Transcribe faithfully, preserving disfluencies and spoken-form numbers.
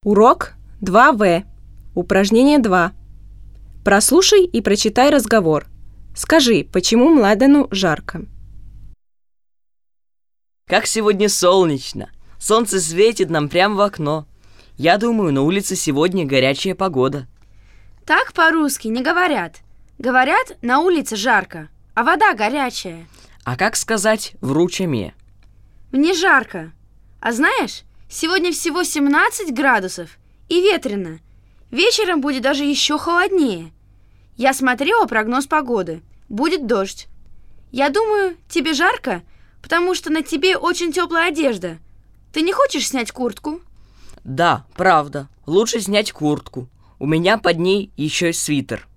Урок два вэ. Упражнение два. Прослушай и прочитай разговор. Скажи, почему Младену жарко? Как сегодня солнечно. Солнце светит нам прямо в окно. Я думаю, на улице сегодня горячая погода. Так по-русски не говорят. Говорят, на улице жарко, а вода горячая. А как сказать «вручаме»? Мне жарко. А знаешь, сегодня всего семнадцать градусов и ветрено. Вечером будет даже еще холоднее. Я смотрела прогноз погоды. Будет дождь. Я думаю, тебе жарко, потому что на тебе очень теплая одежда. Ты не хочешь снять куртку? Да, правда. Лучше снять куртку. У меня под ней еще свитер.